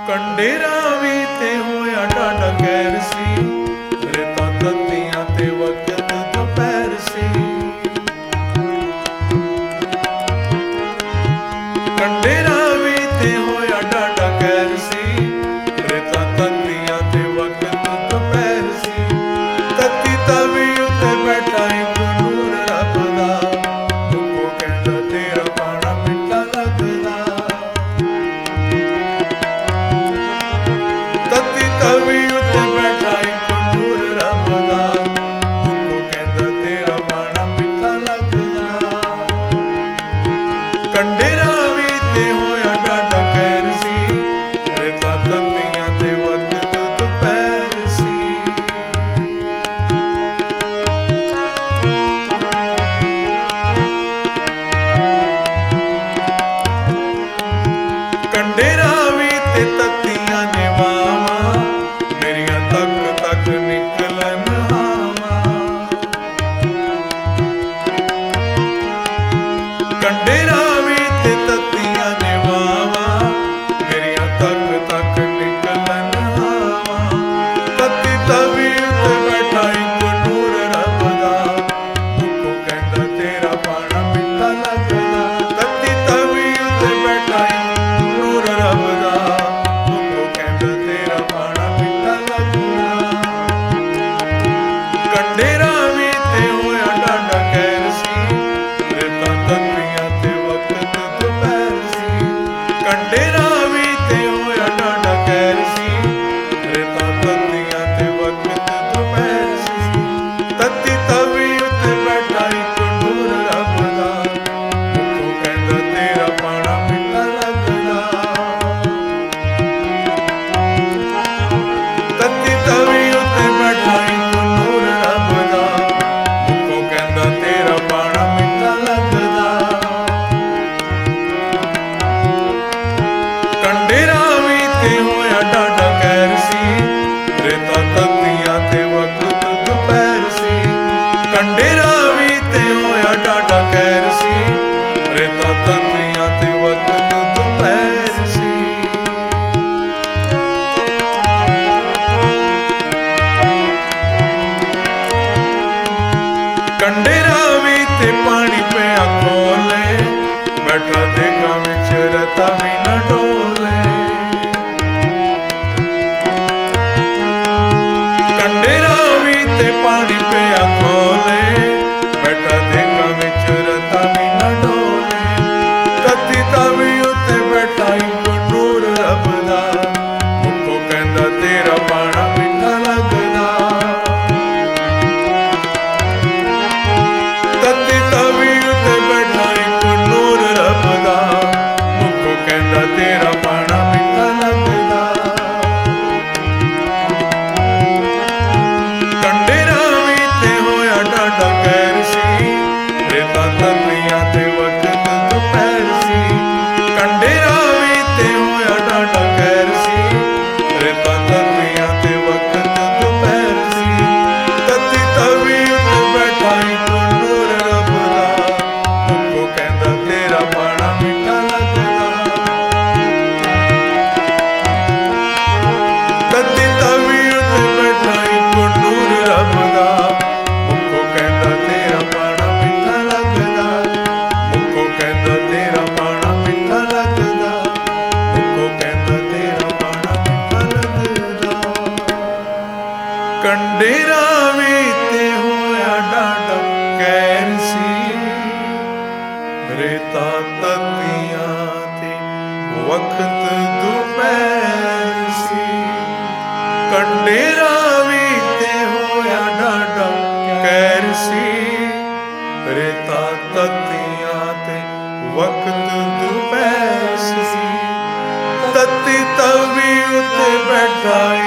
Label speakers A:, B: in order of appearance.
A: ਕੰਡੇ ਰਾਵੀ ਤੇ ਹੋਇਆ ਡਾਢਾ ਕਹਿਰ ਸੀ, ਰੇਤਾਂ ਤੱਤੀਆਂ ਤੇ ਵਕਤ ਦੁਪਹਿਰ ਸੀ। ਕੰਡੇ ਰਾਵੀ ਤੇ ਹੋਇਆ ਡਾਢਾ ਕਹਿਰ ਸੀ, ਰੇਤਾਂ ਤੱਤੀਆਂ ਤੇ ਵਕਤ ਦੁਪਹਿਰ ਸੀ। ਤੱਤੀ ਤਵੀ ਉੱਤੇ ਬੈਠਾ ਇੱਕ ਨੂਰ ਰੱਬ ਦਾ, ਉਹ ਕਹਿੰਦਾ ਤੇਰਾ ਪਾਣਾ ਮਿੱਠਾ ਲੱਗਦਾ। ਤੱਤੀ ਤਵੀ ਉੱਤੇ ਬੈਠਾ ਇੱਕ ਨੂਰ ਰੱਬ ਦਾ, ਉਹ ਕਹਿੰਦਾ ਤੇਰਾ ਪਾਣਾ ਮਿੱਠਾ ਲੱਗਦਾ। ਕੰਡੇ ਰਾਵੀ ਤੇ ਹੋਇਆ ਡਾਢਾ ਕਹਿਰ ਸੀ, ਰੇਤਾਂ ਤੱਤੀਆਂ ਤੇ ਵਕਤ ਦੁਪਹਿਰ ਸੀ। ਕੰਡੇ ਰਾਵੀ ਤੇ ਤੱਤੀਆਂ ਨੇ ਵਾਵਾਂ, ਮੇਰੀਆਂ ਤੱਕ ਤੱਕ ਨਿਕਲਣ ਹਾਵਾਂ। ਕੰਡੇ ਰਾਵੀ ਤੇ ਤੱਤੀਆਂ ਨੇ ਵਾਵਾਂ, ਮੇਰੀਆਂ ਤੱਕ ਤੱਕ ਨਿਕਲਣ ਹਾਵਾਂ। ਤੱਤੀ ਤਵੀ ਉੱਤੇ ਬੈਠਾ ਇੱਕ ਨੂਰ ਰੱਬ ਦਾ, ਉਹ ਕਹਿੰਦਾ ਤੇਰਾ ਪਾਣਾ ਮਿੱਠਾ ਲੱਗਦਾ। ਤੱਤੀ ਤਵੀ ਉੱਤੇ ਬੈਠਾ ਇੱਕ ਨੂਰ ਰੱਬ ਦਾ, ਉਹ ਕਹਿੰਦਾ ਤੇਰਾ ਪਾਣਾ ਮਿੱਠਾ ਲੱਗਦਾ। ਕੰਡੇ ਰਾਵੀ ਤੇ ਹੋਇਆ ਡਾਢਾ ਕਹਿਰ ਸੀ, ਰੇਤਾਂ ਤੱਤੀਆਂ ਤੇ ਵਕਤ ਦੁਪਹਿਰ ਸੀ। ਕੰਡੇ ਰਾਵੀ ਤੇ ਹੋਇਆ ਡਾਢਾ ਕਹਿਰ ਸੀ, ਰੇਤਾਂ ਤੱਤੀਆਂ ਤੇ ਵਕਤ ਦੁਪਹਿਰ ਸੀ। ਤੱਤੀ ਤਵੀ ਉੱਤੇ ਬੈਠਾ ਇੱਕ ਨੂਰ ਰੱਬ ਦਾ, ਉਹ ਕਹਿੰਦਾ ਤੇਰਾ ਪਾਣਾ ਮਿੱਠਾ ਲੱਗਦਾ। ਤੱਤੀ ਤਵੀ ਉੱਤੇ ਬੈਠਾ ਇੱਕ ਨੂਰ ਰੱਬ ਦਾ, ਉਹ ਕਹਿੰਦਾ ਤੇਰਾ ਪਾਣਾ ਮਿੱਠਾ ਲੱਗਦਾ। ਕੰਡੇ ਰਾਵੀ ਤੇ ਹੋਇਆ ਡਾਢਾ ਕਹਿਰ ਸੀ, ਰੇਤਾਂ ਤੱਤੀਆਂ ਤੇ ਵਕਤ ਦੁਪਹਿਰ ਸੀ। ਕੰਡੇ ਰਾਵੀ ਤੇ ਹੋਇਆ ਡਾਢਾ ਕਹਿਰ ਸੀ, ਰੇਤਾਂ ਤੱਤੀਆਂ ਤੇ ਵਕਤ ਦੁਪਹਿਰ ਸੀ। ਕੰਡੇ ਰਾਵੀ ਤੇ ਪਾਣੀ ਪਿਆ ਕੋਲੇ, ਬੈਠਾ ਦੇਗਾ ਵਿੱਚ ਰਤਾ ਵੀ ਨਾ ਡੋਲੇ। ਕੰਡੇ ਰਾਵੀ ਤੇ ਪਾਣੀ ਪਿਆ ਕੋਲੇ, ਬੈਠਾ ਦੇਗਾ ਵਿੱਚ ਰਤਾ ਵੀ ਨਾ ਡੋਲੇ। ਤੱਤੀ ਤਵੀ ਉੱਤੇ ਬੈਠਾ ਇੱਕ ਨੂਰ ਰੱਬ ਦਾ, ਉਹ ਕਹਿੰਦਾ ਤੇਰਾ ਪਾਣਾ ਮਿੱਠਾ ਲੱਗਦਾ। ਤੱਤੀ ਤਵੀ ਉੱਤੇ ਬੈਠਾ ਇੱਕ ਨੂਰ ਰੱਬ ਦਾ, ਉਹ ਕਹਿੰਦਾ ਤੇਰਾ ਪਾਣਾ ਮਿੱਠਾ ਲੱਗਦਾ। ਕੰਡੇ ਰਾਵੀ ਤੇ ਹੋਇਆ ਡਾਢਾ ਕਹਿਰ ਸੀ, ਰੇਤਾਂ ਤੱਤੀਆਂ ਤੇ ਵਕਤ ਦੁਪਹਿਰ ਸੀ। ਕੰਡੇ ਰਾਵੀ ਤੇ ਹੋਇਆ ਡਾਢਾ ਕਹਿਰ ਸੀ, ਰੇਤਾਂ ਤੱਤੀਆਂ ਤੇ ਵਕਤ ਦੁਪਹਿਰ ਸੀ। ਤੱਤੀ ਤਵੀ ਉੱਤੇ ਬੈਠਾ ਇੱਕ ਨੂਰ ਰੱਬ ਦਾ, ਉਹ ਕਹਿੰਦਾ ਤੇਰਾ ਪਾਣਾ ਮਿੱਠਾ ਲੱਗਦਾ। ਤੱਤੀ ਤਵੀ ਉੱਤੇ ਬੈਠਾ ਇੱਕ ਨੂਰ ਰੱਬ ਦਾ, ਉਹ ਕਹਿੰਦਾ ਤੇਰਾ ਪਾਣਾ ਮਿੱਠਾ ਲੱਗਦਾ। ਉਹ ਕਹਿੰਦਾ ਤੇਰਾ ਪਾਣਾ ਮਿੱਠਾ ਲੱਗਦਾ। ਉਹ ਕਹਿੰਦਾ ਤੇਰਾ ਪਾਣਾ ਮਿੱਠਾ ਲੱਗਦਾ। ਕੰਡੇ ਰਾਵੀ ਤੇ ਹੋਇਆ ਡਾਢਾ ਕਹਿਰ ਸੀ, ਰੇਤਾਂ ਤੱਤੀਆਂ ਤੇ ਵਕਤ ਦੁਪਹਿਰ ਸੀ। ਕੰਡੇ ਰਾਵੀ ਤੇ ਹੋਇਆ ਡਾਢਾ ਕਹਿਰ ਸੀ, ਰੇਤਾਂ ਤੱਤੀਆਂ ਤੇ ਵਕਤ ਦੁਪਹਿਰ ਸੀ। ਤੱਤੀ ਤਵੀ ਉੱਤੇ ਬੈਠਾ